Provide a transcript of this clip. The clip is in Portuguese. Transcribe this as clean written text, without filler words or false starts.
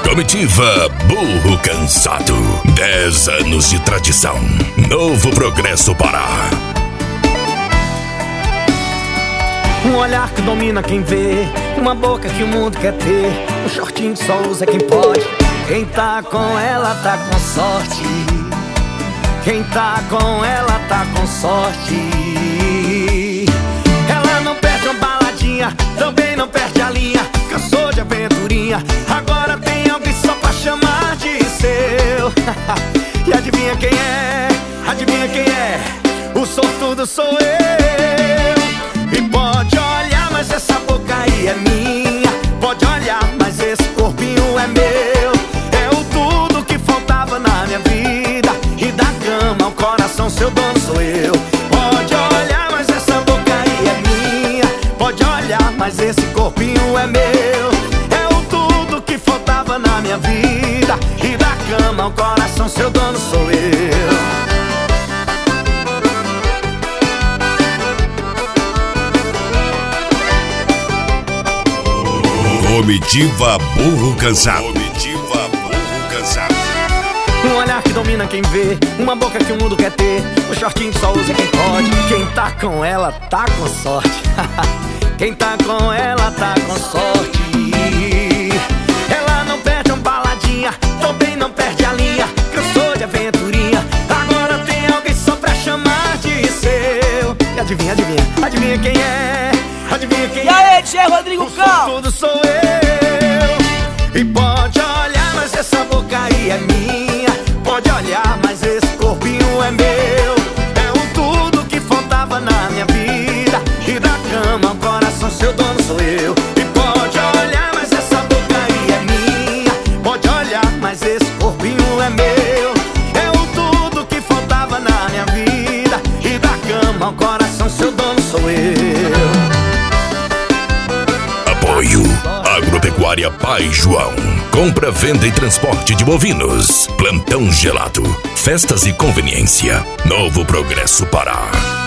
Comitiva Burro Cansado. 10 anos de tradição. Novo Progresso Pará. Um olhar que domina quem vê, uma boca que o mundo quer ter, um shortinho que só usa quem pode. Quem tá com ela tá com sorte. Quem tá com ela tá com sorte. Ela não perde uma baladinha, também não perde a linha. Cansou de aventurinha, agora tem alguém só pra chamar de seu. E adivinha quem é? Adivinha quem é? O sortudo sou eu. E pode olhar, mas essa boca aí é minha. Pode olhar, mas esse corpinho é meu. É o tudo que faltava na minha vida. E da cama ao coração, seu dono sou eu. Pode olhar, mas essa boca aí é minha. Pode olhar, mas esse corpinho é meu. É o tudo que faltava na minha vida. E da cama ao coração, seu dono sou eu. Comitiva Burro Cansado. Comitiva Burro Cansado. Um olhar que domina quem vê, uma boca que o mundo quer ter, um shortinho que só usa quem pode. Quem tá com ela tá com sorte. Quem tá com ela tá com sorte. Ela não perde uma baladinha, também não perde a linha. Cansou de aventurinha, agora tem alguém só pra chamar de seu. E adivinha, adivinha, adivinha quem é? Adivinha quem é? E aí, Tchê Rodrigo Cal? Tudo sou eu. E pode olhar, mas essa boca aí é minha. Pode olhar, mas esse corpinho é meu. É o tudo que faltava na minha vida. E da cama ao coração, seu dono sou eu. E pode olhar, mas essa boca aí é minha. Pode olhar, mas esse corpinho é meu. É o tudo que faltava na minha vida. E da cama ao coração, seu dono sou eu. Apoio Agropecuária Pai João. Compra, venda e transporte de bovinos. Plantão Gelado. Festas e conveniência. Novo Progresso Pará.